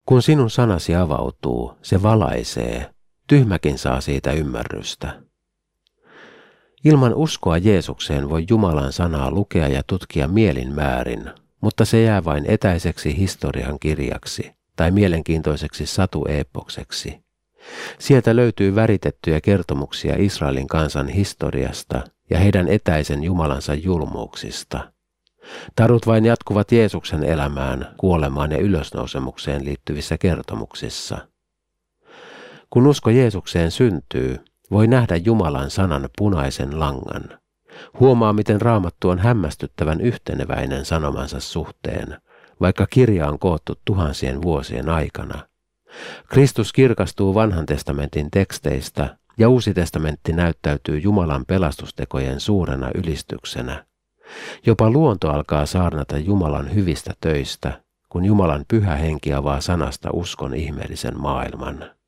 Kun sinun sanasi avautuu, se valaisee. Tyhmäkin saa siitä ymmärrystä. Ilman uskoa Jeesukseen voi Jumalan sanaa lukea ja tutkia mielin määrin, mutta se jää vain etäiseksi historian kirjaksi tai mielenkiintoiseksi satueepokseksi. Sieltä löytyy väritettyjä kertomuksia Israelin kansan historiasta ja heidän etäisen Jumalansa julmuuksista. Tarut vain jatkuvat Jeesuksen elämään, kuolemaan ja ylösnousemukseen liittyvissä kertomuksissa. Kun usko Jeesukseen syntyy, voi nähdä Jumalan sanan punaisen langan. Huomaa, miten Raamattu on hämmästyttävän yhteneväinen sanomansa suhteen, vaikka kirja on koottu tuhansien vuosien aikana. Kristus kirkastuu Vanhan testamentin teksteistä ja Uusi testamentti näyttäytyy Jumalan pelastustekojen suurena ylistyksenä. Jopa luonto alkaa saarnata Jumalan hyvistä töistä, kun Jumalan pyhä henki avaa sanasta uskon ihmeellisen maailman.